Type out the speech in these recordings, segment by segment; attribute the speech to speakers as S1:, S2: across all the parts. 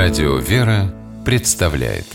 S1: Радио «Вера» представляет.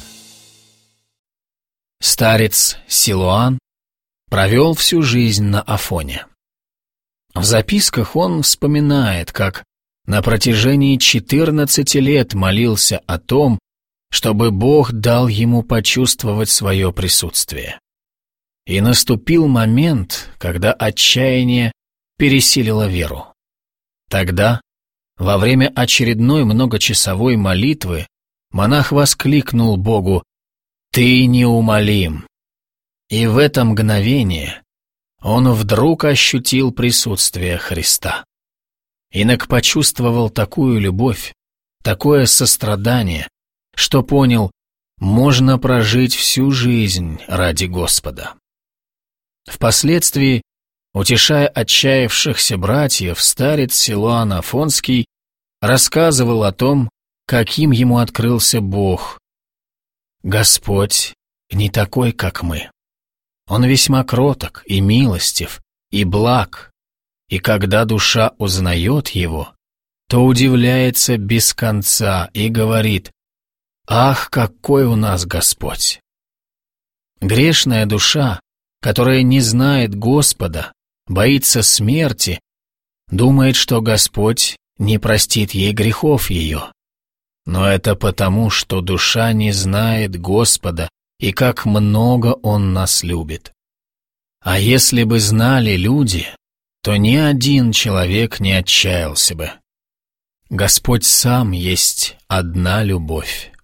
S2: Старец Силуан провел всю жизнь на Афоне. В записках он вспоминает, как на протяжении 14 лет молился о том, чтобы Бог дал ему почувствовать свое присутствие. И наступил момент, когда отчаяние пересилило веру. Тогда, во время очередной многочасовой молитвы, монах воскликнул Богу: «Ты неумолим!» И в это мгновение он вдруг ощутил присутствие Христа. Инок почувствовал такую любовь, такое сострадание, что понял, можно прожить всю жизнь ради Господа. Впоследствии, утешая отчаявшихся братьев, старец Силуан Афонский рассказывал о том, каким ему открылся Бог. Господь не такой, как мы. Он весьма кроток и милостив, и благ, и когда душа узнает Его, то удивляется без конца и говорит: «Ах, какой у нас Господь!» Грешная душа, которая не знает Господа, боится смерти, думает, что Господь не простит ей грехов ее. Но это потому, что душа не знает Господа и как много Он нас любит. А если бы знали люди, то ни один человек не отчаялся бы. Господь сам есть одна любовь.